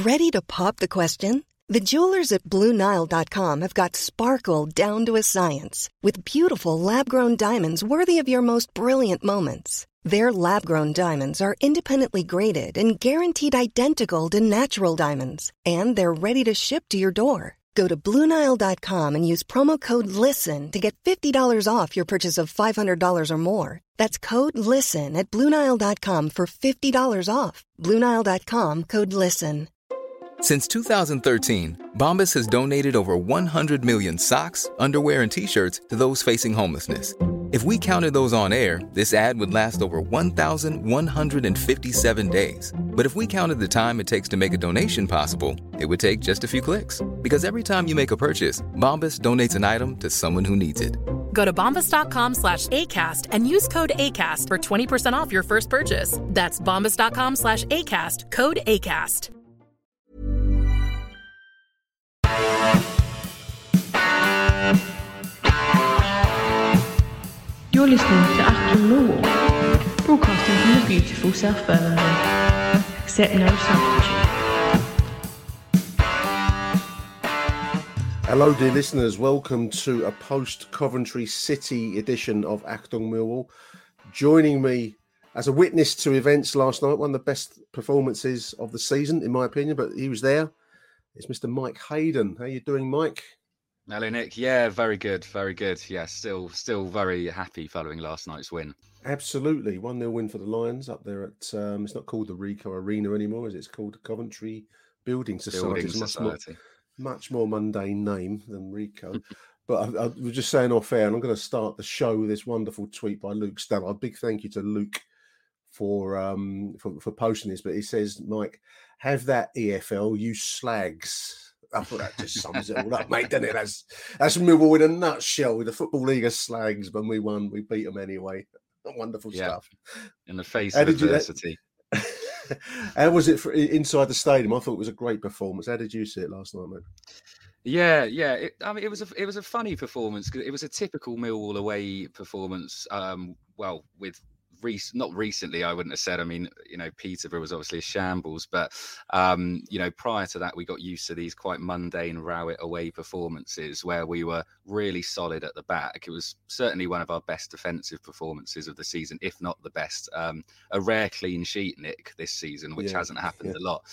Ready to pop the question? The jewelers at BlueNile.com have got sparkle down to a science with beautiful lab-grown diamonds worthy of your most brilliant moments. Their lab-grown diamonds are independently graded and guaranteed identical to natural diamonds, and they're ready to ship to your door. Go to BlueNile.com and use promo code LISTEN to get $50 off your purchase of $500 or more. That's code LISTEN at BlueNile.com for $50 off. BlueNile.com, code LISTEN. Since 2013, Bombas has donated over 100 million socks, underwear, and T-shirts to those facing homelessness. If we counted those on air, this ad would last over 1,157 days. But if we counted the time it takes to make a donation possible, it would take just a few clicks. Because every time you make a purchase, Bombas donates an item to someone who needs it. Go to bombas.com/ACAST and use code ACAST for 20% off your first purchase. That's bombas.com/ACAST, code ACAST. You're listening to Achtung Millwall, broadcasting from the beautiful South Birmingham. Accept no substitute. Hello, dear listeners. Welcome to a post-Coventry City edition of Achtung Millwall. Joining me as a witness to events last night, one of the best performances of the season, in my opinion, but he was there. It's Mr. Mike Hayden. How you doing, Mike? Hello, Nick. Yeah, very good, very good. Yeah, still very happy following last night's win. Absolutely. 1-0 win for the Lions up there at, it's not called the Ricoh Arena anymore, is it? It's called the Coventry Building Society. Much more mundane name than Ricoh. But I was just saying off air, and I'm going to start the show with this wonderful tweet by Luke Stallard. A big thank you to Luke for posting this. But he says, Mike, have that EFL, you slags. I thought that just sums it all up, mate, doesn't it? That's Millwall in a nutshell. With the Football League of slags, when we won, we beat them anyway. Wonderful stuff. In the face of adversity. How was it inside the stadium? I thought it was a great performance. How did you see it last night, mate? Yeah. It was a funny performance because it was a typical Millwall away performance. With not recently, I wouldn't have said. I mean, Peterborough was obviously a shambles, but prior to that, we got used to these quite mundane Rowett away performances where we were really solid at the back. It was certainly one of our best defensive performances of the season, if not the best. A rare clean sheet, Nick, this season, which hasn't happened a lot.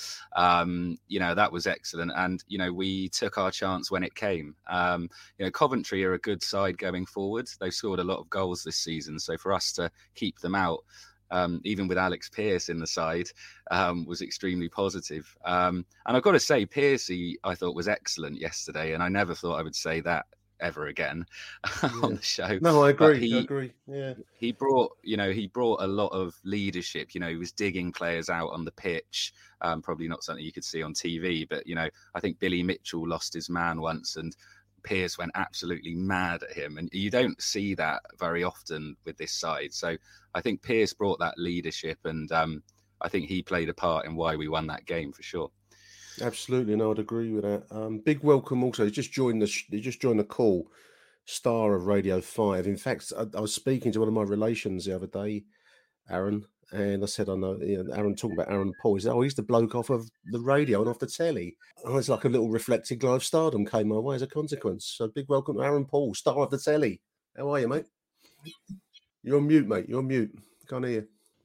That was excellent, and we took our chance when it came. Coventry are a good side going forward. They've scored a lot of goals this season, so for us to keep them out, even with Alex Pearce in the side, was extremely positive. And I've got to say, Pearcey, I thought, was excellent yesterday, and I never thought I would say that ever again on the show. No, I agree. I agree. Yeah, he brought a lot of leadership. He was digging players out on the pitch. Probably not something you could see on TV, but I think Billy Mitchell lost his man once, and Pearce went absolutely mad at him, and you don't see that very often with this side. So I think Pearce brought that leadership, and I think he played a part in why we won that game for sure. Absolutely, and I would agree with that. Big welcome also. He just joined the call. Star of Radio 5. In fact, I was speaking to one of my relations the other day, Aaron, and I said, I know, Aaron, talking about Aaron Paul. He said, he's the bloke off of the radio and off the telly. And it's like a little reflected glow of stardom came my way as a consequence. So big welcome to Aaron Paul, star of the telly. How are you, mate? You're on mute, mate. You're on mute. Can't hear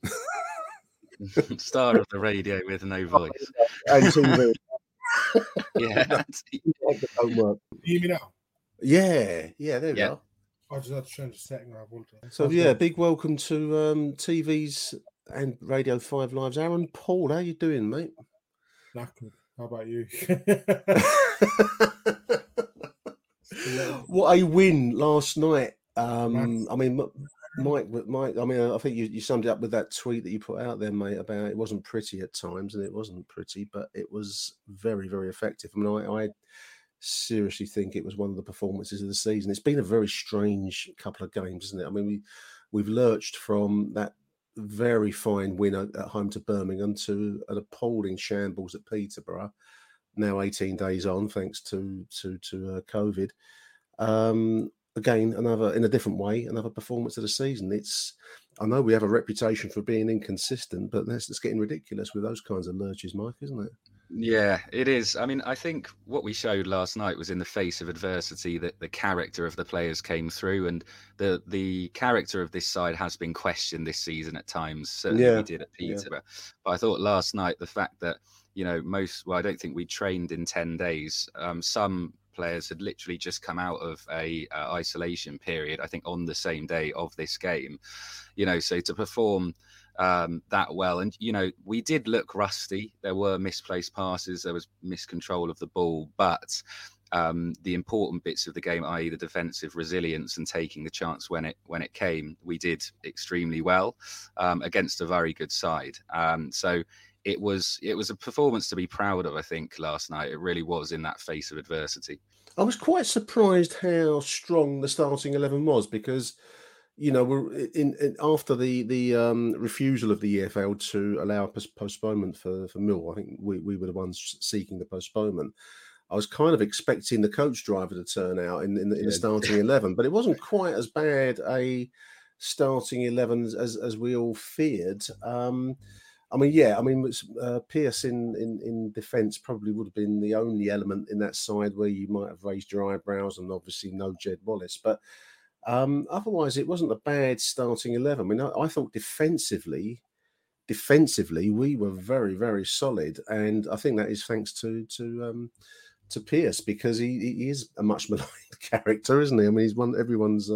you. Star of the radio with no voice. And TV. Yeah. Homework. Can you hear me now? Yeah, there we are. I just had to change the setting. So big welcome to TV's and Radio 5 Live's Aaron Paul. How you doing, mate? Knackered. How about you? What a win last night. I mean, Mike. I mean, I think you summed it up with that tweet that you put out there, mate, about it wasn't pretty at times, and it wasn't pretty, but it was very, very effective. I mean, I seriously think it was one of the performances of the season. It's been a very strange couple of games, isn't it? I mean, we've lurched from that very fine win at home to Birmingham to an appalling shambles at Peterborough. Now 18 days on, thanks to COVID. Again, another, in a different way, another performance of the season. I know we have a reputation for being inconsistent, but it's getting ridiculous with those kinds of lurches, Mike, isn't it? Yeah, it is. I mean, I think what we showed last night was in the face of adversity that the character of the players came through, and the character of this side has been questioned this season at times. Certainly, we did at Peterborough. But I thought last night the fact that I don't think we trained in 10 days. Some players had literally just come out of a isolation period, I think, on the same day of this game. So to perform that well, and we did look rusty. There were misplaced passes, there was miscontrol of the ball, but the important bits of the game, i.e. the defensive resilience and taking the chance when it came, we did extremely well against a very good side. So it was a performance to be proud of, I think, last night. It really was, in that face of adversity. I was quite surprised how strong the starting 11 was, because we're in after the refusal of the EFL to allow postponement for Mill. I think we were the ones seeking the postponement. I was kind of expecting the coach driver to turn out in the starting 11, but it wasn't quite as bad a starting 11 as we all feared. Pearce in defence probably would have been the only element in that side where you might have raised your eyebrows, and obviously no Jed Wallace, but. Otherwise, it wasn't a bad starting 11. I mean, I thought defensively, we were very, very solid, and I think that is thanks to Pearce, because he is a much maligned character, isn't he? I mean, he's everyone's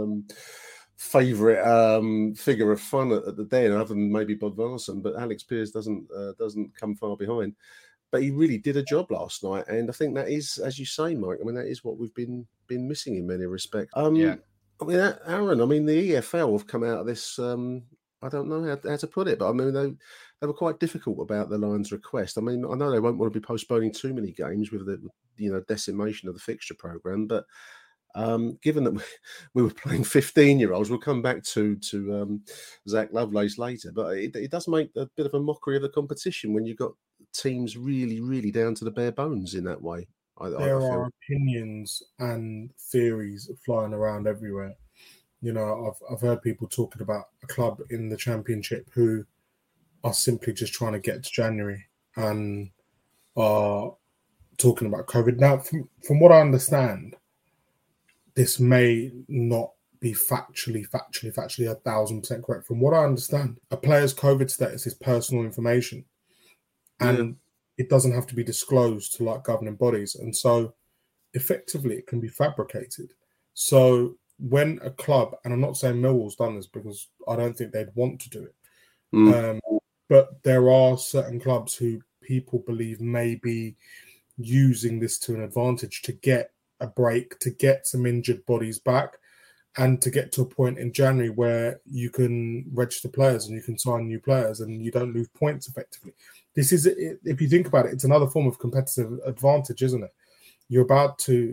favourite figure of fun at the Den, other than maybe Bodvarsson, but Alex Pearce doesn't come far behind. But he really did a job last night, and I think that is, as you say, Mike. I mean, that is what we've been missing in many respects. I mean, Aaron, the EFL have come out of this, I don't know how to put it, but I mean, they were quite difficult about the Lions' request. I mean, I know they won't want to be postponing too many games with the decimation of the fixture programme, but given that we were playing 15-year-olds, we'll come back to Zach Lovelace later, but it does make a bit of a mockery of the competition when you've got teams really, really down to the bare bones in that way. There are opinions and theories flying around everywhere. I've heard people talking about a club in the Championship who are simply just trying to get to January and are talking about COVID. Now, from what I understand, this may not be factually 1,000% correct. From what I understand, a player's COVID status is personal information, and it doesn't have to be disclosed to governing bodies. And so effectively it can be fabricated. So when a club, and I'm not saying Millwall's done this because I don't think they'd want to do it, but there are certain clubs who people believe may be using this to an advantage to get a break, to get some injured bodies back, and to get to a point in January where you can register players and you can sign new players and you don't lose points effectively. This is, if you think about it, it's another form of competitive advantage, isn't it? You're about to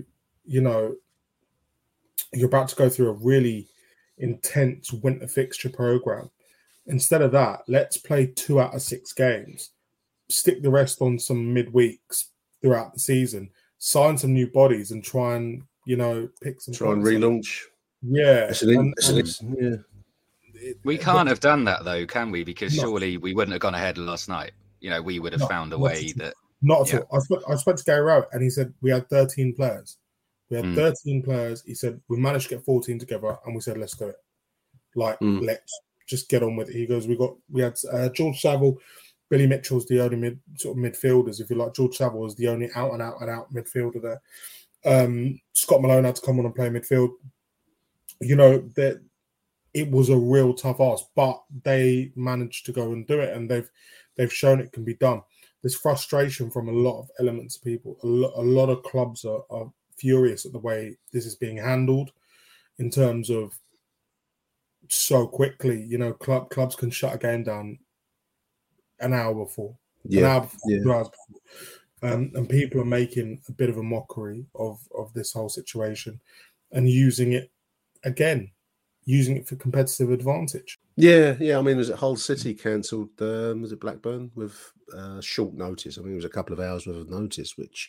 go through a really intense winter fixture program. Instead of that, let's play 2 out of 6 games, stick the rest on some midweeks throughout the season, sign some new bodies, and try and pick some. Try and relaunch. Yeah, we can't have done that though, can we? Because surely we wouldn't have gone ahead last night. We would have found a way that. Not at all. I spoke to Gary Rowett, and he said we had 13 players. We had 13 players. He said we managed to get 14 together, and we said let's do it. Let's just get on with it. He goes, we had George Saville, Billy Mitchell's the only midfielders, if you like. George Saville was the only out midfielder there. Scott Malone had to come on and play midfield. That it was a real tough ask, but they managed to go and do it, and they've shown it can be done. There's frustration from a lot of elements of people. A lot of clubs are furious at the way this is being handled, in terms of so quickly. Clubs can shut a game down an hour before, 2 hours before. And people are making a bit of a mockery of this whole situation and using it for competitive advantage. Yeah. I mean, was it Hull City cancelled? Was it Blackburn with short notice? I mean, it was a couple of hours worth of notice, which,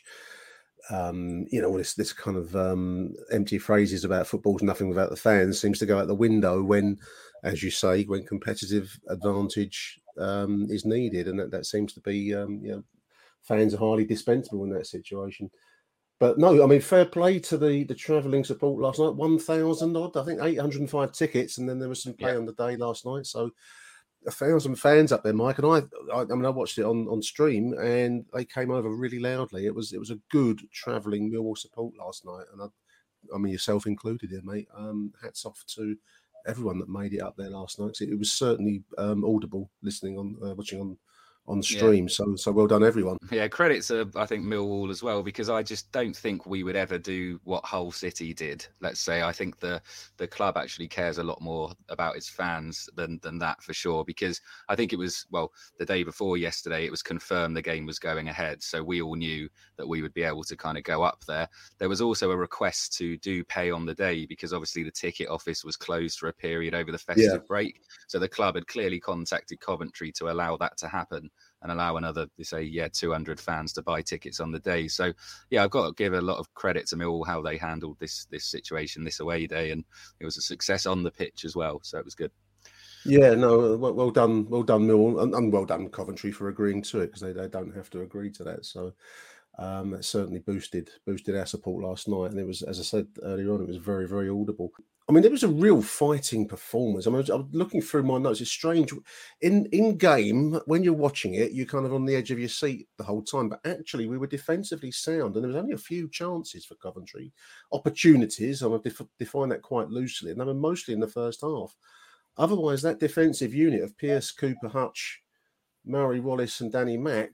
this kind of empty phrases about football's nothing without the fans seems to go out the window when, as you say, when competitive advantage is needed, and that seems to be fans are highly dispensable in that situation. But no, I mean, fair play to the travelling support last night. 1,000 odd, I think 805 tickets, and then there was some play on the day last night. So 1,000 fans up there, Mike. And I mean, I watched it on stream, and they came over really loudly. It was a good travelling Millwall support last night, and I mean, yourself included here, mate. Hats off to everyone that made it up there last night. It was certainly audible listening watching on stream. So well done, everyone. Yeah, credits are, I think, Millwall as well, because I just don't think we would ever do what Hull City did. Let's say I think the club actually cares a lot more about its fans than that, for sure, because I think it was, well, the day before yesterday, it was confirmed the game was going ahead. So we all knew that we would be able to kind of go up there. There was also a request to do pay on the day, because obviously the ticket office was closed for a period over the festive break. So the club had clearly contacted Coventry to allow that to happen and allow another, 200 fans to buy tickets on the day. So, yeah, I've got to give a lot of credit to Millwall, how they handled this situation, this away day, and it was a success on the pitch as well. So it was good. Yeah, no, well done, Millwall, and well done Coventry for agreeing to it, because they don't have to agree to that. So that certainly boosted our support last night, and it was, as I said earlier on, it was very, very audible. I mean, it was a real fighting performance. I mean, I was looking through my notes. It's strange. In game, when you're watching it, you're kind of on the edge of your seat the whole time. But actually, we were defensively sound, and there was only a few chances for Coventry. Opportunities, I'm going to define that quite loosely, and they were mostly in the first half. Otherwise, that defensive unit of Pearce, Cooper, Hutch, Murray Wallace, and Danny Mack,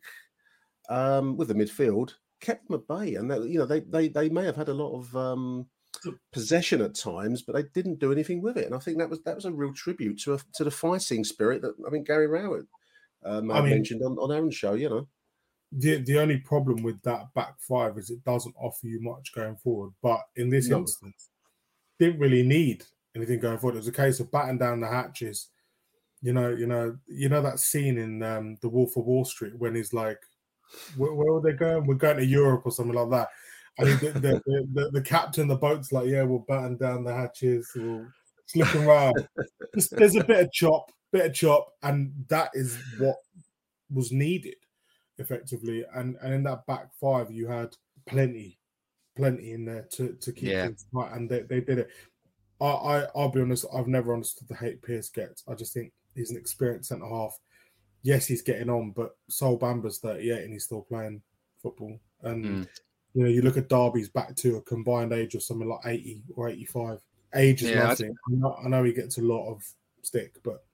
with the midfield, kept them at bay. And they may have had a lot of possession at times, but they didn't do anything with it. And I think that was a real tribute to the fighting spirit that, I mean, Gary Rowett mentioned on Aaron's show. You know, the only problem with that back five is it doesn't offer you much going forward. But in this instance, didn't really need anything going forward. It was a case of batten down the hatches. You know that scene in The Wolf of Wall Street when he's like, where were they going? We're going to Europe or something like that. I mean, the captain, the boat's like, yeah, we'll batten down the hatches. We'll just look around. There's a bit of chop, and that is what was needed, effectively. And in that back five, you had plenty in there to keep things right, and they did it. I'll be honest, I've never understood the hate Pearce gets. I just think he's an experienced centre half. Yes, he's getting on, but Sol Bamba's 38 and he's still playing football. And you look at Derby's back to a combined age of something like 80 or 85. Age is nothing. I know he gets a lot of stick, but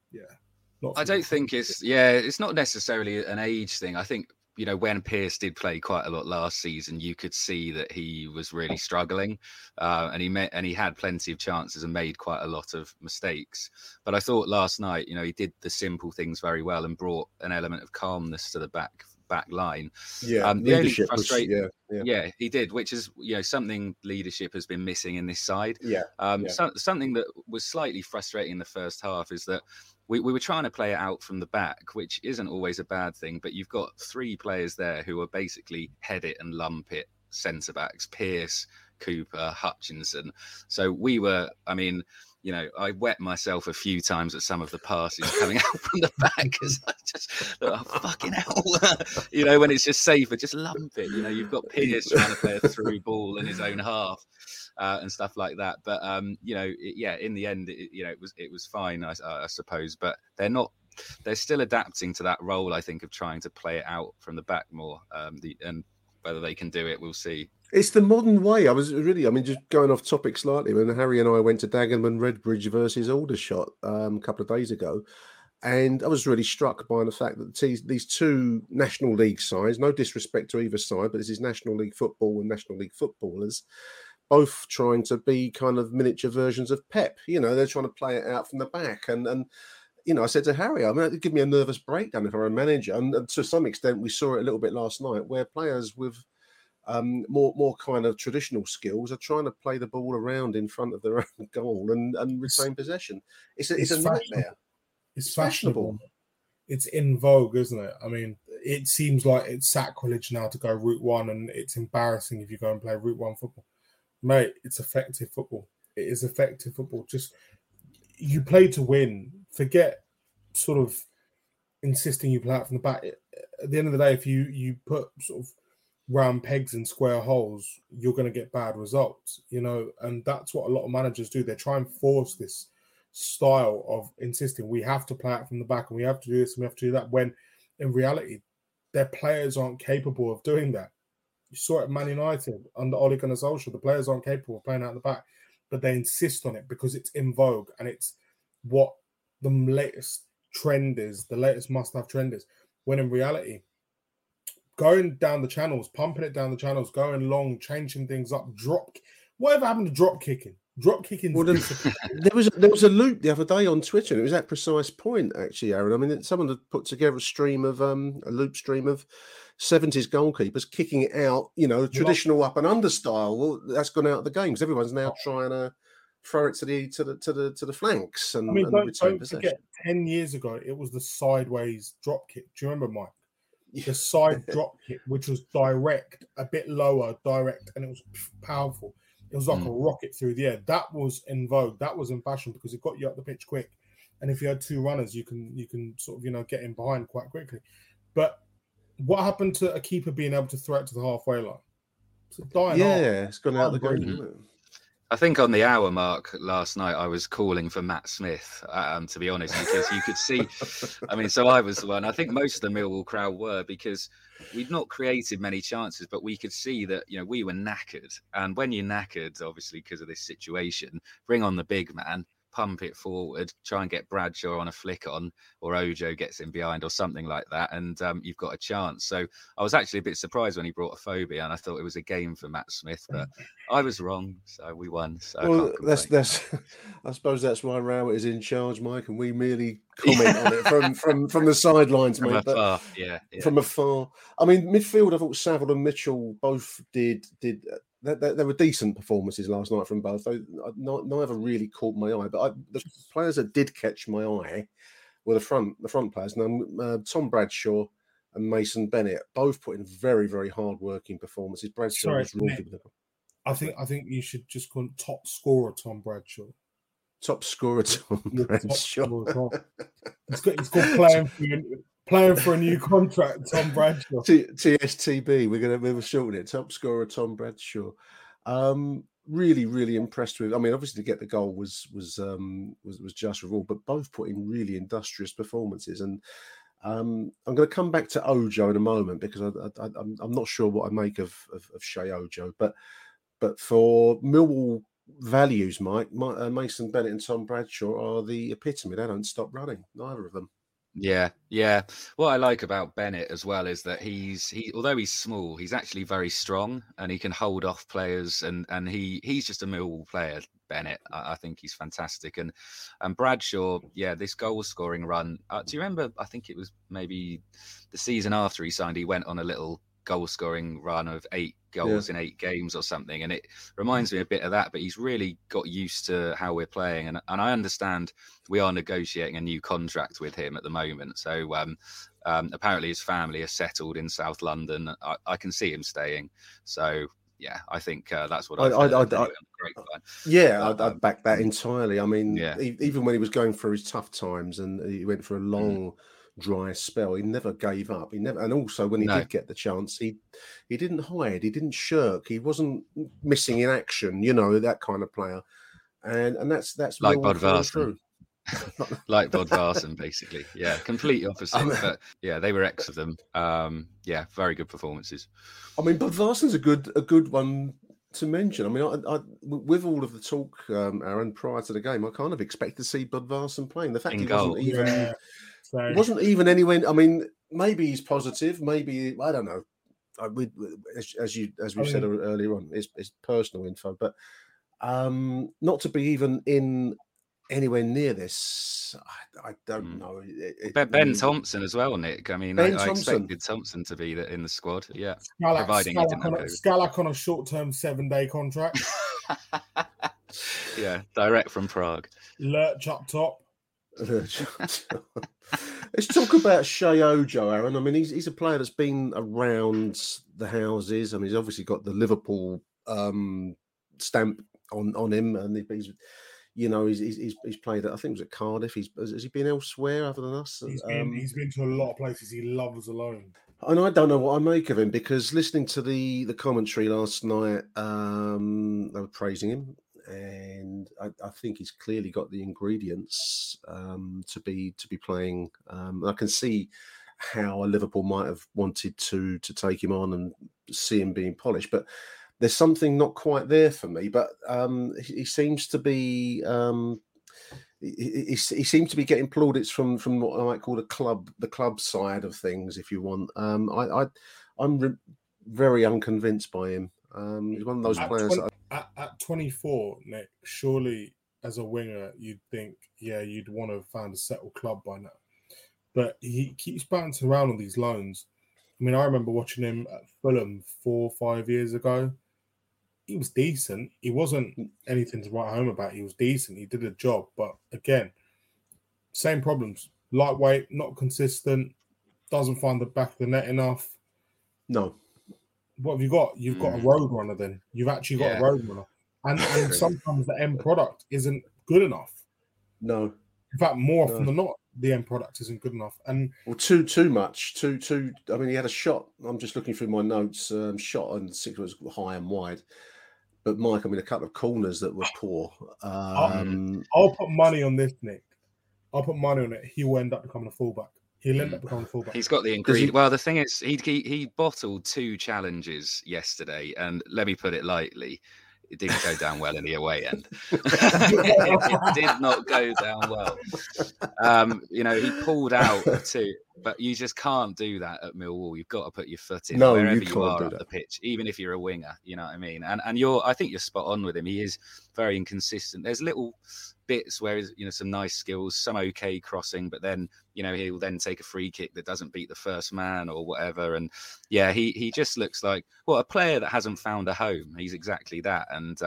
I don't think it's not necessarily an age thing. I think, when Pearce did play quite a lot last season, you could see that he was really struggling, and he had plenty of chances and made quite a lot of mistakes. But I thought last night, he did the simple things very well and brought an element of calmness to the back line. Yeah, the only frustrating, he did, which is something leadership has been missing in this side. Something that was slightly frustrating in the first half is that we were trying to play it out from the back, which isn't always a bad thing, but you've got three players there who are basically head it and lump it centre backs: Pearce, Cooper, Hutchinson. So we were, I wet myself a few times at some of the passes coming out from the back, because I just fucking hell. When it's just safer, just lump it. You've got Pearce trying to play a through ball in his own half and stuff like that. But in the end, it was fine, I suppose. But they're still adapting to that role, I think, of trying to play it out from the back more. And whether they can do it, we'll see. It's the modern way. Just going off topic slightly, when Harry and I went to Dagenham Redbridge versus Aldershot a couple of days ago, and I was really struck by the fact that these two National League sides, no disrespect to either side, but this is National League football and National League footballers, both trying to be kind of miniature versions of Pep. They're trying to play it out from the back. And I said to Harry, it'd give me a nervous breakdown if I were a manager. And to some extent, we saw it a little bit last night, where players with more kind of traditional skills are trying to play the ball around in front of their own goal and retain possession. It's a nightmare. It's fashionable. It's in vogue, isn't it? I mean, it seems like it's sacrilege now to go Route 1, and it's embarrassing if you go and play Route 1 football. Mate, it's effective football. It is effective football. Just, you play to win. Forget sort of insisting you play out from the back. At the end of the day, if you put sort of round pegs in square holes, you're going to get bad results, and that's what a lot of managers do. They try and force this style of insisting we have to play out from the back and we have to do this and we have to do that, when in reality, their players aren't capable of doing that. You saw it at Man United under Ole Gunnar Solskjaer. The players aren't capable of playing out the back, but they insist on it because it's in vogue and it's what the latest trend is, the latest must-have trend is. When in reality, going down the channels, pumping it down the channels, going long, changing things up, whatever happened to drop kicking? Drop kicking. Well, there was a loop the other day on Twitter, and it was that precise point, actually, Aaron. I mean, someone had put together a loop stream of 70s goalkeepers kicking it out, traditional up and under style. Well, that's gone out of the game because everyone's now trying to throw it to the flanks and don't forget, 10 years ago it was the sideways drop kick. Do you remember, Mike? The side drop kick, which was direct, a bit lower, direct, and it was powerful. It was like a rocket through the air. That was in vogue. That was in fashion because it got you up the pitch quick. And if you had two runners, you can sort of get in behind quite quickly. But what happened to a keeper being able to throw it to the halfway line? It's dying. It's gone out of the game. I think on the hour mark last night, I was calling for Matt Smith, to be honest, because you could see, so I was the one. I think most of the Millwall crowd were, because we'd not created many chances, but we could see that, we were knackered. And when you're knackered, obviously, because of this situation, bring on the big man, pump it forward, try and get Bradshaw on a flick on, or Ojo gets in behind or something like that, and you've got a chance. So I was actually a bit surprised when he brought a phobia, and I thought it was a game for Matt Smith, but I was wrong, so we won. So that's I suppose that's why Rowett is in charge, Mike, and we merely comment on it from the sidelines, from mate. Afar, yeah. From afar. I mean, midfield, I thought Saville and Mitchell both did. There were decent performances last night from both. Neither really caught my eye, but the players that did catch my eye were the front players. Now, Tom Bradshaw and Mason Bennett both put in very, very hard-working performances. Bradshaw was really good. I think you should just call him top scorer Tom Bradshaw. Top scorer Tom Bradshaw. He's got playing for a new contract, Tom Bradshaw. TSTB. We're shortening it. Top scorer Tom Bradshaw. Really, really impressed with. I mean, obviously to get the goal was just reward, but both put in really industrious performances. And I'm going to come back to Ojo in a moment because I'm not sure what I make of Shea Ojo, but for Millwall values, Mike, Mason Bennett and Tom Bradshaw are the epitome. They don't stop running, neither of them. Yeah. What I like about Bennett as well is that he although he's small, he's actually very strong and he can hold off players, and he's just a Millwall player. Bennett, I think he's fantastic, and Bradshaw, this goal scoring run. Do you remember? I think it was maybe the season after he signed. He went on a little goal scoring run of 8 goals in 8 games or something, and it reminds me a bit of that, but he's really got used to how we're playing, and I understand we are negotiating a new contract with him at the moment, so apparently his family is settled in South London. I can see him staying, so I think that's what I'd back that entirely. I mean, even when he was going through his tough times and he went for a long dry spell, he never gave up. And also when he did get the chance, he didn't hide, he didn't shirk, he wasn't missing in action, that kind of player. And that's like Bodvarsson. Like Bodvarsson, basically. Complete opposite. But they were ex of them. Very good performances. I mean, Bodvarsson's a good one to mention. I mean, I with all of the talk, Aaron, prior to the game, I kind of expected to see Bodvarsson playing. The fact he wasn't even anywhere. I mean, maybe he's positive. Maybe I don't know. As we said earlier on, it's personal info, but not to be even in anywhere near this, I don't know. Ben Thompson as well, Nick. I mean, I expected Thompson to be in the squad. Providing he didn't have Scalak on a short-term 7-day contract. Direct from Prague. Lurch up top. Let's talk about Shea Ojo, Aaron. I mean, he's a player that's been around the houses. I mean, he's obviously got the Liverpool stamp on him, and he's You know, he's played at, I think it was at Cardiff. Has he been elsewhere other than us? He's been to a lot of places. He loves alone. And I don't know what I make of him, because listening to the commentary last night, they were praising him, and I think he's clearly got the ingredients to be playing. I can see how Liverpool might have wanted to take him on and see him being polished, but there's something not quite there for me. But he seems to be he seems to be getting plaudits from what I might call the club side of things, if you want. I'm very unconvinced by him. He's one of those players. At 24, Nick, surely as a winger, you'd think, you'd want to have found a settled club by now. But he keeps bouncing around on these loans. I mean, I remember watching him at Fulham 4 or 5 years ago. He was decent. He wasn't anything to write home about. He was decent. He did a job. But again, same problems. Lightweight, not consistent, doesn't find the back of the net enough. No. What have you got? You've got a road runner then. You've actually got a road runner. And sometimes the end product isn't good enough. No. In fact, more often than not, the end product isn't good enough. And too much. I mean, he had a shot. I'm just looking through my notes. Shot and six was high and wide. But Mike, I mean, a couple of corners that were poor. I'll put money on this, Nick. I'll put money on it. He will end up becoming a fullback. He'll end up becoming a fullback. He's got the ingredient. Well, the thing is, he bottled 2 challenges yesterday, and let me put it lightly, it didn't go down well in the away end. It did not go down well. He pulled out 2, but you just can't do that at Millwall. You've got to put your foot in wherever you are on the pitch, even if you're a winger. You know what I mean? And I think you're spot on with him. He is very inconsistent. There's little bits where some nice skills, some okay crossing, but then he'll then take a free kick that doesn't beat the first man or whatever. And he just looks like a player that hasn't found a home. He's exactly that. And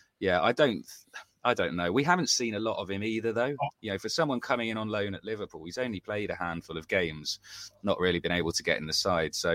I don't know. We haven't seen a lot of him either, though. For someone coming in on loan at Liverpool, he's only played a handful of games, not really been able to get in the side. So,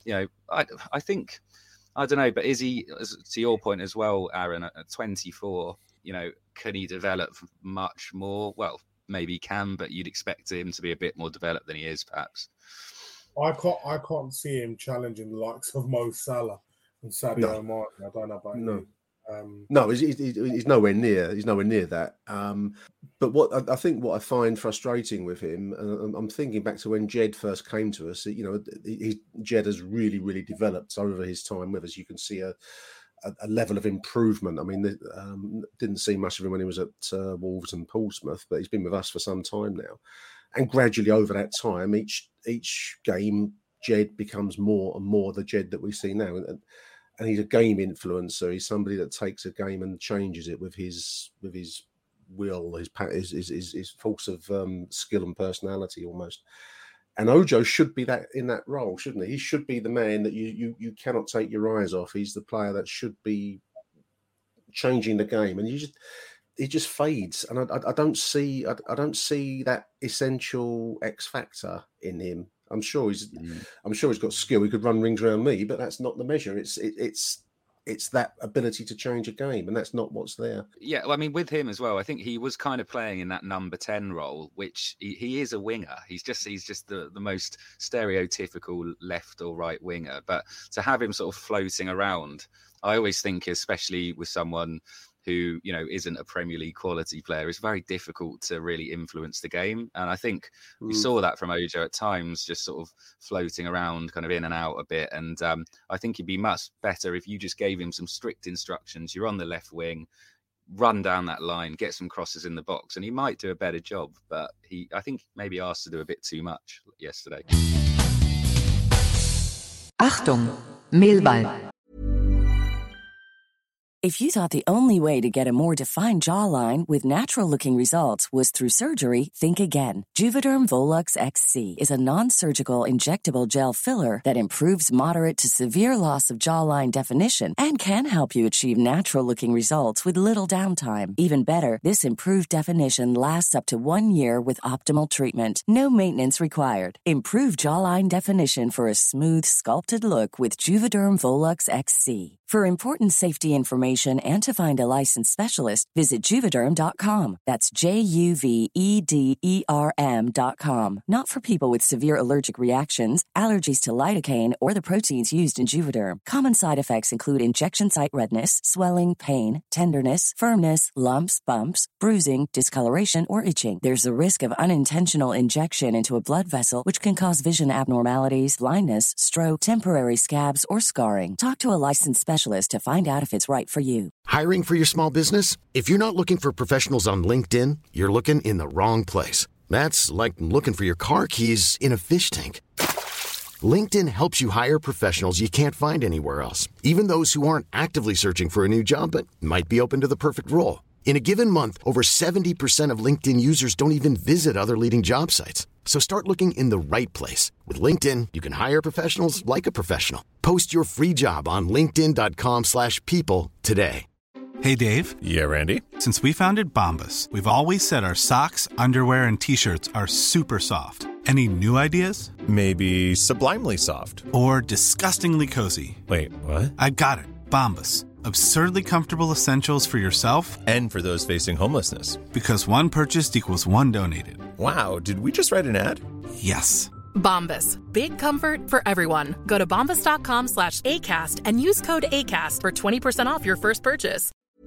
I think, I don't know, but is he, to your point as well, Aaron, at 24, can he develop much more? Well, maybe he can, but you'd expect him to be a bit more developed than he is, perhaps. I can't see him challenging the likes of Mo Salah and Sadio Mane. I don't know about you. No, he's nowhere near. He's nowhere near that. But what I find frustrating with him, and I'm thinking back to when Jed first came to us. Jed has really, really developed over his time with us. You can see a level of improvement. I mean, didn't see much of him when he was at Wolves and Portsmouth, but he's been with us for some time now. And gradually over that time, each game, Jed becomes more and more the Jed that we see now. And he's a game influencer. He's somebody that takes a game and changes it with his will, his force of skill and personality almost. And Ojo should be that in that role, shouldn't he? He should be the man that you cannot take your eyes off. He's the player that should be changing the game, and he just fades. And I don't see that essential X factor in him. I'm sure he's got skill. He could run rings around me, but that's not the measure. It's that ability to change a game, and that's not what's there. Yeah, well, I mean, with him as well, I think he was kind of playing in that number 10 role, which he is a winger. He's just the most stereotypical left or right winger. But to have him sort of floating around, I always think, especially with someone who, isn't a Premier League quality player, it's very difficult to really influence the game. And I think we saw that from Ojo at times, just sort of floating around, kind of in and out a bit. And I think he'd be much better if you just gave him some strict instructions. You're on the left wing, run down that line, get some crosses in the box, and he might do a better job. But I think maybe asked to do a bit too much yesterday. Achtung, Mehlball. If you thought the only way to get a more defined jawline with natural-looking results was through surgery, think again. Juvederm Volux XC is a non-surgical injectable gel filler that improves moderate to severe loss of jawline definition and can help you achieve natural-looking results with little downtime. Even better, this improved definition lasts up to 1 year with optimal treatment. No maintenance required. Improve jawline definition for a smooth, sculpted look with Juvederm Volux XC. For important safety information and to find a licensed specialist, visit Juvederm.com. That's JUVEDERM.com. Not for people with severe allergic reactions, allergies to lidocaine, or the proteins used in Juvederm. Common side effects include injection site redness, swelling, pain, tenderness, firmness, lumps, bumps, bruising, discoloration, or itching. There's a risk of unintentional injection into a blood vessel, which can cause vision abnormalities, blindness, stroke, temporary scabs, or scarring. Talk to a licensed specialist to find out if it's right for you. Hiring for your small business? If you're not looking for professionals on LinkedIn, you're looking in the wrong place. That's like looking for your car keys in a fish tank. LinkedIn helps you hire professionals you can't find anywhere else, even those who aren't actively searching for a new job but might be open to the perfect role. In a given month, over 70% of LinkedIn users don't even visit other leading job sites. So start looking in the right place. With LinkedIn, you can hire professionals like a professional. Post your free job on linkedin.com/people today. Hey, Dave. Yeah, Randy. Since we founded Bombas, we've always said our socks, underwear, and T-shirts are super soft. Any new ideas? Maybe sublimely soft. Or disgustingly cozy. Wait, what? I got it. Bombas. Absurdly comfortable essentials for yourself and for those facing homelessness. Because one purchased equals one donated. Wow, did we just write an ad? Yes. Bombas. Big comfort for everyone. Go to bombas.com/ACAST and use code ACAST for 20% off your first purchase.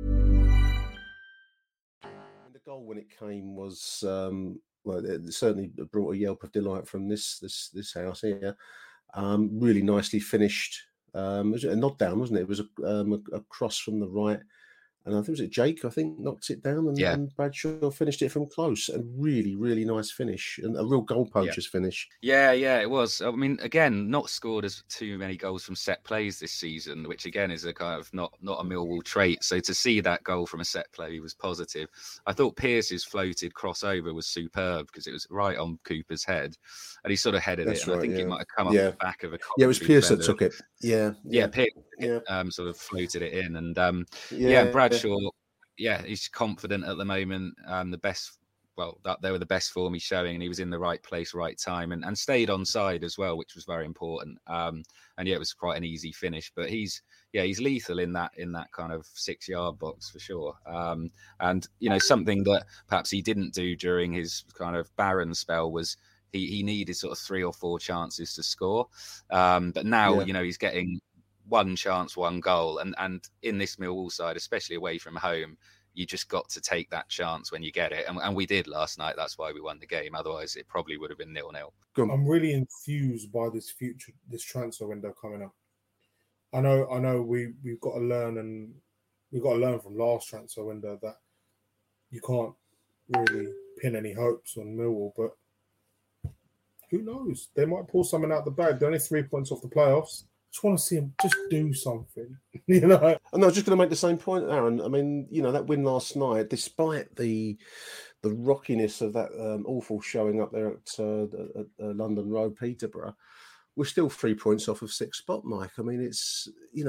The goal when it came was, well, it certainly brought a yelp of delight from this house here. Really nicely finished. It was a nod down, wasn't it? It was a cross from the right, and I think was it Jake, knocked it down, and Bradshaw finished it from close. A really, really nice finish, and a real goal poacher's finish. Yeah, it was. I mean, again, not scored as too many goals from set plays this season, which again is a kind of not a Millwall trait. So to see that goal from a set play was positive. I thought Pearce's floated crossover was superb because it was right on Cooper's head, and he sort of headed it. And I think it might have come off the back of a. Yeah, it was Pearce that took it. Pierce sort of floated it in, and Bradshaw, he's confident at the moment. The best, they were the best form he's showing, and he was in the right place, right time, and stayed on side as well, which was very important. It was quite an easy finish, but he's lethal in that kind of 6-yard box for sure. And something that perhaps he didn't do during his kind of barren spell was he needed sort of 3 or 4 chances to score. But now, he's getting one chance, one goal. And in this Millwall side, especially away from home, you just got to take that chance when you get it. And we did last night. That's why we won the game. Otherwise, it probably would have been 0-0. I'm really enthused by this transfer window coming up. I know we've got to learn, from last transfer window that you can't really pin any hopes on Millwall, but who knows? They might pull something out the bag. They're only 3 points off the playoffs. Just want to see him just do something, And I was just going to make the same point, Aaron. I mean, that win last night, despite the rockiness of that awful showing up there at London Road, Peterborough, we're still 3 points off of 6th spot, Mike. I mean, it's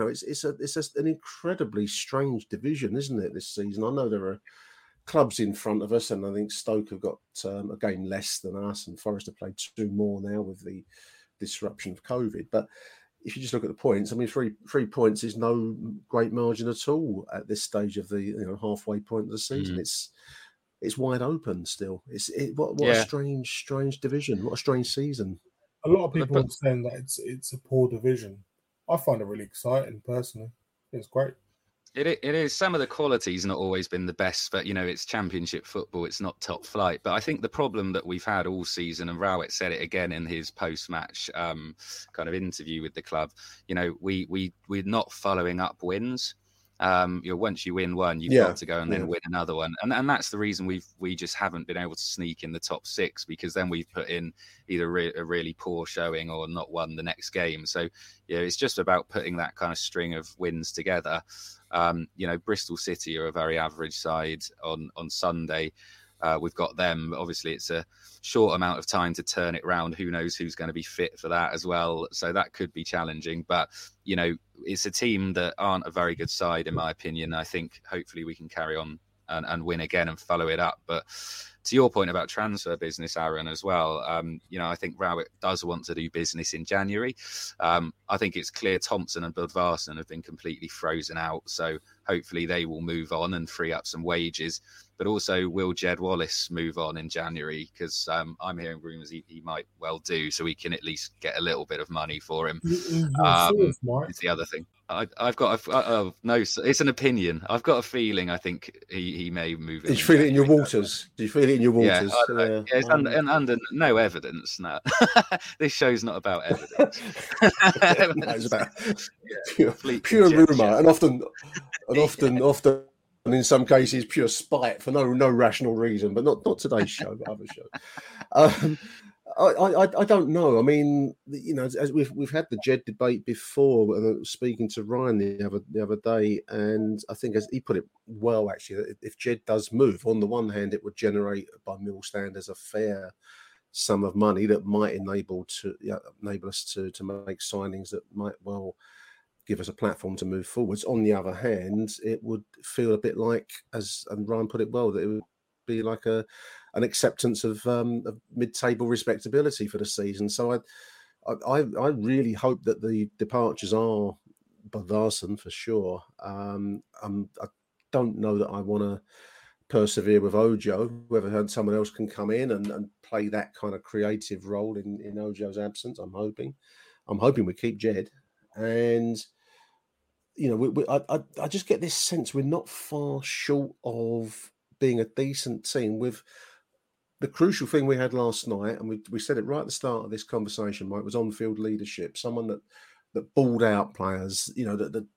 an incredibly strange division, isn't it, this season? I know there are clubs in front of us, and I think Stoke have got a game less than us, and Forest have played 2 more now with the disruption of COVID. But if you just look at the points, I mean, 3 points is no great margin at all at this stage of the halfway point of the season. It's wide open still. What a strange division. What a strange season. A lot of people are saying that it's a poor division. I find it really exciting personally. It's great. It is. Some of the quality's not always been the best, but, it's Championship football. It's not top flight. But I think the problem that we've had all season, and Rowett said it again in his post-match kind of interview with the club, we're not following up wins. Once you win one, you've got to go and then win another one. And that's the reason we just haven't been able to sneak in the top 6, because then we've put in either a really poor showing or not won the next game. So, it's just about putting that kind of string of wins together. Bristol City are a very average side on Sunday. We've got them. Obviously, it's a short amount of time to turn it round. Who knows who's going to be fit for that as well. So that could be challenging. But, it's a team that aren't a very good side, in my opinion. I think hopefully we can carry on and win again and follow it up. But to your point about transfer business, Aaron, as well, I think Rowett does want to do business in January. I think it's clear Thompson and Budvarsson have been completely frozen out. So hopefully they will move on and free up some wages. But also, will Jed Wallace move on in January? Because I'm hearing rumours he might well do, so we can at least get a little bit of money for him. It's the other thing. I've got no, it's an opinion. I've got a feeling. I think he may move. Did you feel it in your waters? Do you feel it in your waters? Yeah, it's under no evidence. No, this show's not about evidence. It's about pure rumour, and often. And in some cases, pure spite for no rational reason, but not today's show, but other shows. I don't know. I mean, as we've had the Jed debate before. And I was speaking to Ryan the other day, and I think as he put it well, actually, that if Jed does move, on the one hand, it would generate, by Mill standards, a fair sum of money that might enable us to make signings that might well give us a platform to move forwards. On the other hand, it would feel a bit like, and Ryan put it well, that it would be like an acceptance of mid-table respectability for the season. So I really hope that the departures are Budvarsson for sure. I don't know that I want to persevere with Ojo. Whether someone else can come in and play that kind of creative role in Ojo's absence, I'm hoping we keep Jed. And I just get this sense we're not far short of being a decent team. With the crucial thing we had last night, and we said it right at the start of this conversation, Mike, was on-field leadership. Someone that balled out players, that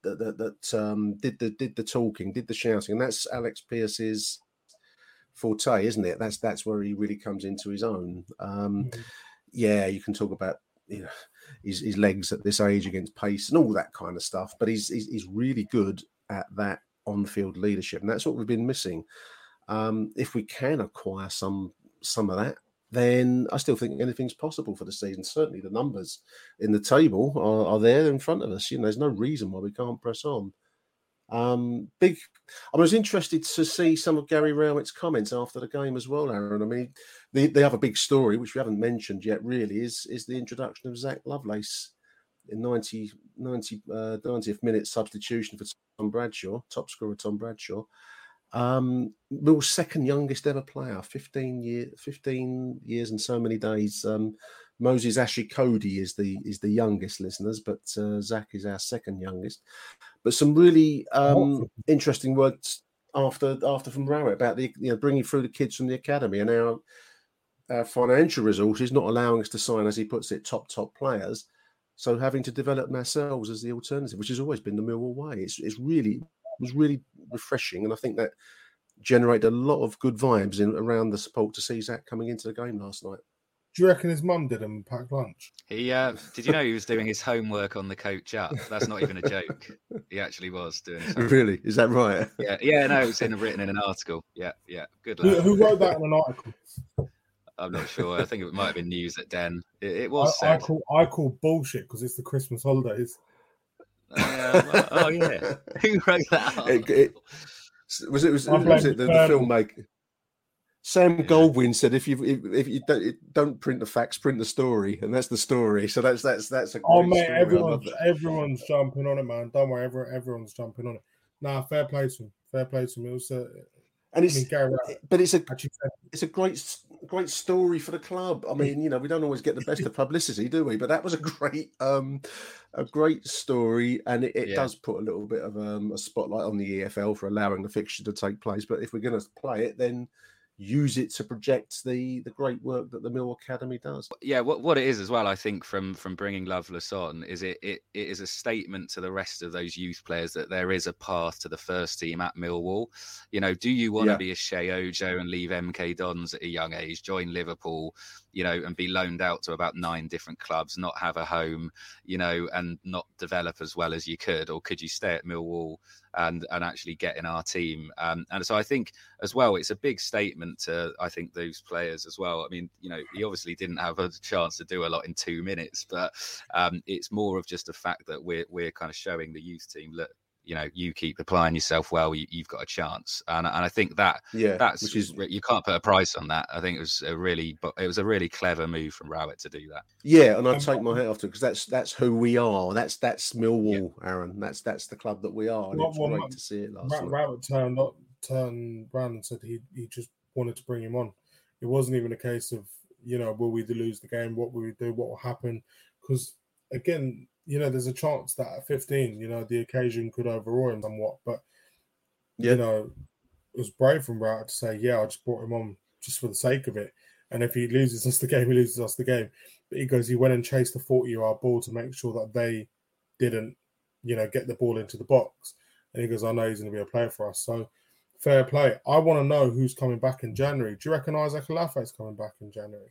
did the talking, did the shouting, and that's Alex Pearce's forte, isn't it? That's where he really comes into his own. Yeah, you can talk about his legs at this age against pace and all that kind of stuff, but he's really good at that on-field leadership, and that's what we've been missing. If we can acquire some of that, then I still think anything's possible for the season. Certainly the numbers in the table are there in front of us. There's no reason why we can't press on. I was interested to see some of Gary Rowett's comments after the game as well, Aaron. I mean, the other big story, which we haven't mentioned yet really, is the introduction of Zach Lovelace in 90th minute substitution for Tom Bradshaw, top scorer Tom Bradshaw. Will's second youngest ever player, 15 years and so many days. Moses Ashikodi is the youngest, listeners, but Zach is our second youngest. But some really interesting words after from Rowett about the bringing through the kids from the academy, and our financial resources not allowing us to sign, as he puts it, top players. So having to develop them ourselves as the alternative, which has always been the Millwall way. It was really refreshing, and I think that generated a lot of good vibes around the support to see Zach coming into the game last night. Do you reckon his mum did him pack lunch? He did you know he was doing his homework on the coach up? That's not even a joke. He actually was doing his homework. Really? Is that right? Yeah. No, it was written in an article. Yeah. Good luck. Who wrote that in an article? I'm not sure. I think it might have been news at Den. It was. I call bullshit because it's the Christmas holidays. Yeah. Who wrote that? Was it the filmmaker? Sam Goldwyn said, "If you don't print the facts, print the story," and that's the story. So that's a great story. Everyone's jumping on it, man. Don't worry, everyone's jumping on it. Nah, fair play to him. It was it's a great story for the club. I mean, we don't always get the best of publicity, do we? But that was a great story, and it does put a little bit of a spotlight on the EFL for allowing the fixture to take place. But if we're going to play it, then use it to project the great work that the Mill Academy does. Yeah, what it is as well, I think, from bringing Lovelace on, is it is a statement to the rest of those youth players that there is a path to the first team at Millwall. Do you want to be a Shea Ojo and leave MK Dons at a young age, join Liverpool, and be loaned out to about 9 different clubs, not have a home, and not develop as well as you could? Or could you stay at Millwall and actually get in our team? And so I think as well, it's a big statement to, I think, those players as well. I mean, he obviously didn't have a chance to do a lot in 2 minutes, but it's more of just a fact that we're kind of showing the youth team, look, you keep applying yourself well, you've got a chance. And I think that's which is, you can't put a price on that. I think it was a really clever move from Rowett to do that. Yeah, and I take my hat off to it, because that's who we are. That's Millwall, Aaron. That's the club that we are. And it's great to see it last night. Rowett turned round and said he just wanted to bring him on. It wasn't even a case of, will we lose the game? What will we do? What will happen? Because again, there's a chance that at 15, the occasion could overrule him somewhat. But, it was brave from Rowett to say, I just brought him on just for the sake of it. And if he loses us the game, he loses us the game. But he went and chased the 40-yard ball to make sure that they didn't, get the ball into the box. And he goes, I know he's going to be a player for us. So, fair play. I want to know who's coming back in January. Do you reckon Isaac Alafe is coming back in January?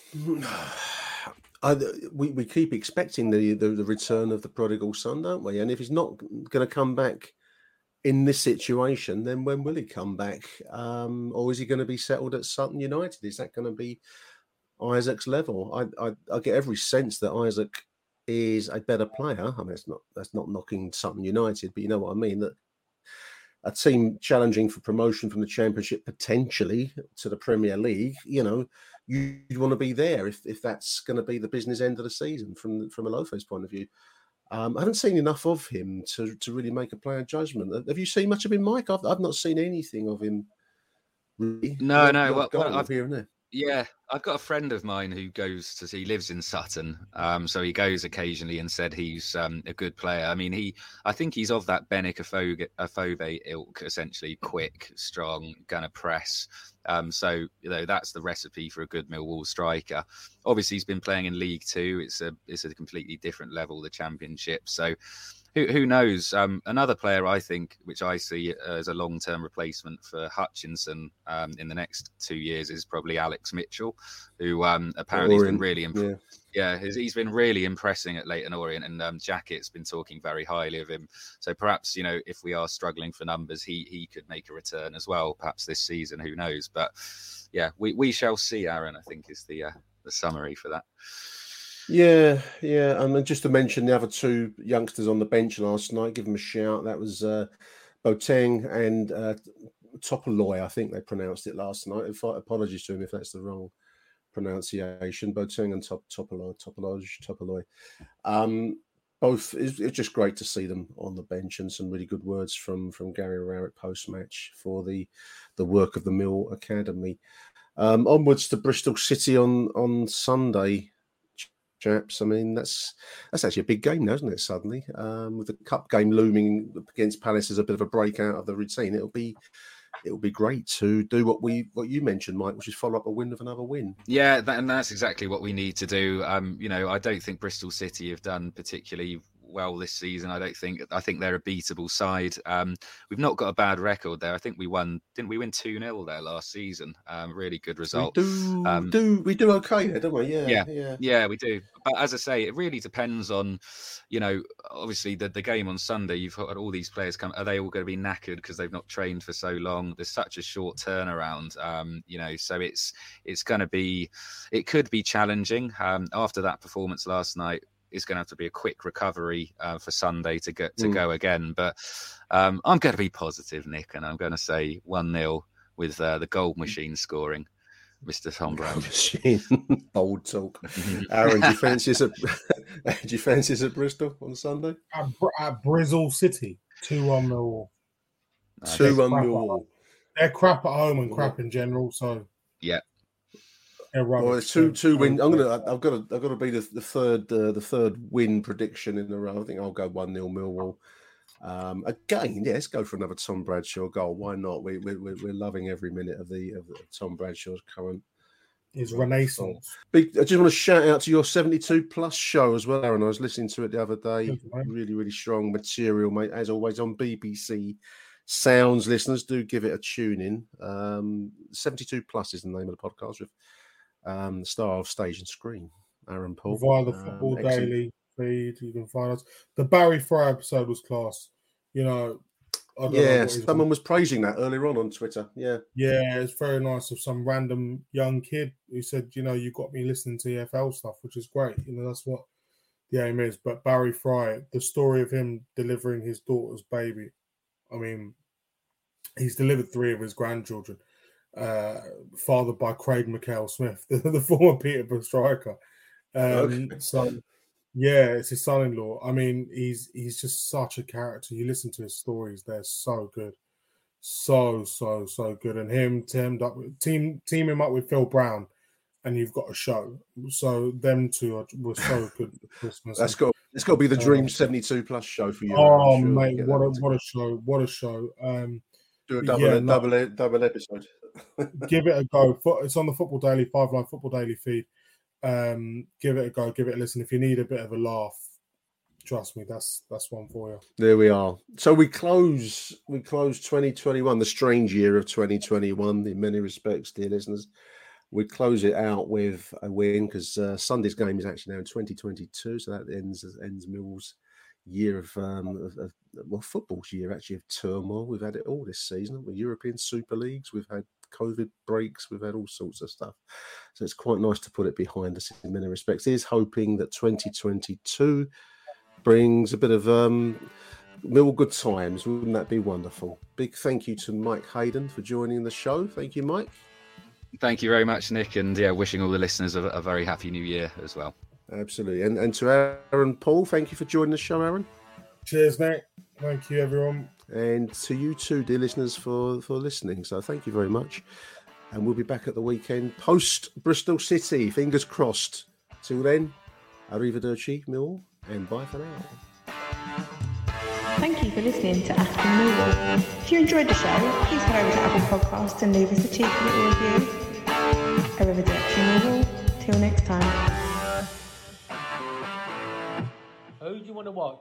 We keep expecting the return of the prodigal son, don't we? And if he's not going to come back in this situation, then when will he come back? Or is he going to be settled at Sutton United? Is that going to be Isaac's level? I get every sense that Isaac is a better player. I mean, that's not knocking Sutton United, but you know what I mean, that a team challenging for promotion from the Championship potentially to the Premier League, you'd want to be there if that's going to be the business end of the season from Alofe's point of view. I haven't seen enough of him to really make a player judgment. Have you seen much of him, Mike? I've not seen anything of him. Really. No. Well, here and there. Yeah, I've got a friend of mine who he lives in Sutton, so he goes occasionally and said he's a good player. I mean, I think he's of that Benik Afobe ilk, essentially quick, strong, gonna press. So that's the recipe for a good Millwall striker. Obviously, he's been playing in League Two. It's a completely different level, the Championship. So who knows? Another player I think, which I see as a long-term replacement for Hutchinson in the next 2 years, is probably Alex Mitchell, who apparently has been really he's been really impressing at Leyton Orient, and Jackett's been talking very highly of him. So perhaps if we are struggling for numbers, he could make a return as well, perhaps this season. Who knows? But yeah, we shall see. Aaron, I think, is the summary for that. Yeah. And just to mention the other two youngsters on the bench last night, give them a shout. That was Boateng and Topoloy, I think they pronounced it last night. Apologies to him if that's the wrong pronunciation. Boateng and Topoloy. Both, it's just great to see them on the bench, and some really good words from Gary Rowett post-match for the work of the Mill Academy. Onwards to Bristol City on Sunday, chaps. I mean, that's actually a big game now, isn't it? Suddenly, with the cup game looming against Palace as a bit of a break out of the routine, it'll be great to do what you mentioned, Mike, which is follow up a win with another win. Yeah, and that's exactly what we need to do. I don't think Bristol City have done particularly well this season. I think they're a beatable side. We've not got a bad record there. I think we won. Didn't we win 2-0 there last season? Really good result. We do okay there, don't we? Yeah, we do. But as I say, it really depends on, obviously the game on Sunday. You've got all these players come. Are they all going to be knackered because they've not trained for so long? There's such a short turnaround. So it's going to be. It could be challenging after that performance last night. It's going to have to be a quick recovery for Sunday to go again. But I'm going to be positive, Nick, and I'm going to say 1-0 with the gold machine scoring, Mr. Tom Brown. Machine, bold talk. Aaron, do you fancy us at Bristol on Sunday? At Bristol City, 2-1 Millwall. 2-1 Millwall. They're crap at home and crap in general. So yeah. Well, it's two win. I've got to be the third win prediction in a row. I think I'll go 1-0 Millwall. Again, let's go for another Tom Bradshaw goal. Why not? We're loving every minute of Tom Bradshaw's current his renaissance. I just want to shout out to your 72 Plus show as well, Aaron. I was listening to it the other day. Really, really strong material, mate. As always on BBC Sounds. Listeners, do give it a tune in. 72 Plus is the name of the podcast with the star of Stage and Screen, Aaron Paul. Via the Football Daily feed, you can find us. The Barry Fry episode was class. Someone was praising that earlier on Twitter. Yeah, it's very nice of some random young kid who said, you got me listening to EFL stuff, which is great. That's what the aim is. But Barry Fry, the story of him delivering his daughter's baby, I mean, he's delivered 3 of his grandchildren, fathered by Craig McHale-Smith, the former Peterborough striker. So, yeah, it's his son-in-law. I mean, he's just such a character. You listen to his stories; they're so good, so good. And him team him up with Phil Brown, and you've got a show. So them two were so good at Christmas. It's got to be the Dream 72 Plus show for you. Oh, mate, what a show! What a show! Do a double episode. Give it a go. It's on the Football Daily 5 Line Football Daily feed. Give it a go. Give it a listen. If you need a bit of a laugh, trust me, that's one for you. There we are. So we close 2021, the strange year of 2021 in many respects, dear listeners. We close it out with a win because Sunday's game is actually now in 2022, so that ends Mill's year of football's year actually of turmoil. We've had it all this season. With European Super Leagues, we've had COVID breaks, we've had all sorts of stuff. So it's quite nice to put it behind us in many respects. Here's hoping that 2022 brings a bit of Mill good times. Wouldn't that be wonderful? Big thank you to Mike Hayden for joining the show. Thank you, Mike. Thank you very much, Nick, and wishing all the listeners a very happy new year as well. Absolutely. And to Aaron Paul, thank you for joining the show, Aaron. Cheers, Nick. Thank you, everyone. And to you too, dear listeners, for listening. So thank you very much. And we'll be back at the weekend post Bristol City. Fingers crossed. Till then, arrivederci, Mill, and bye for now. Thank you for listening to Aston Millwall. If you enjoyed the show, please head over to Apple Podcasts and leave us a cheeky little review. Arrivederci, Millwall. Till next time. Who do you want to watch?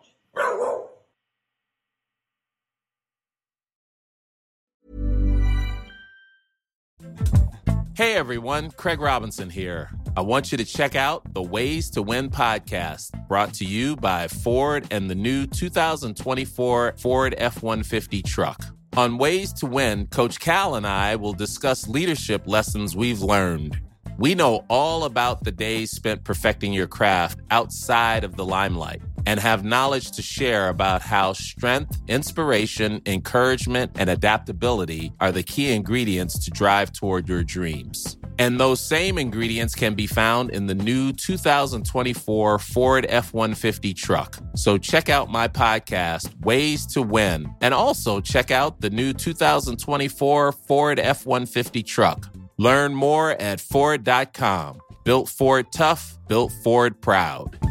Hey everyone, Craig Robinson here. I want you to check out the Ways to Win podcast, brought to you by Ford and the new 2024 Ford F-150 truck. On Ways to Win, Coach Cal and I will discuss leadership lessons we've learned. We know all about the days spent perfecting your craft outside of the limelight and have knowledge to share about how strength, inspiration, encouragement, and adaptability are the key ingredients to drive toward your dreams. And those same ingredients can be found in the new 2024 Ford F-150 truck. So check out my podcast, Ways to Win, and also check out the new 2024 Ford F-150 truck. Learn more at Ford.com. Built Ford tough, built Ford proud.